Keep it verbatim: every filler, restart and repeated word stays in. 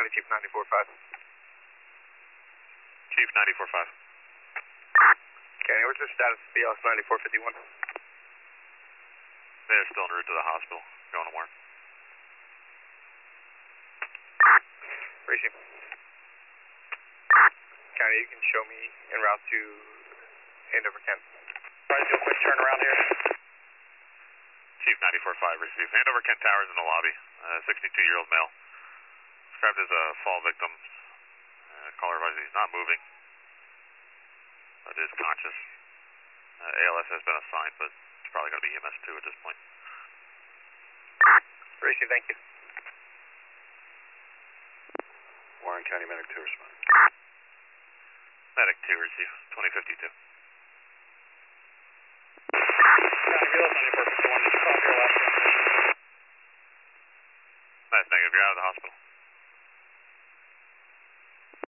County Chief ninety-four five. Chief ninety-four five. County, what's the status of B L S ninety-four fifty-one? They're still en route to the hospital. Going to Warren. Racing. County, you can show me en route to Andover, Kent. Try to do a quick turnaround here. Chief ninety-four five, receive. Andover, Kent Towers in the lobby. Uh, sixty-two-year-old male. Described as a fall victim. Uh, caller advised he's not moving, but is conscious. Uh, A L S has been assigned, but it's probably going to be E M S two at this point. Racing, thank you. Warren County Medic two respond. Medic two, receive. twenty fifty-two. County Real ninety-four fifty-one, just call your last transmission. That's negative. You're out of the hospital.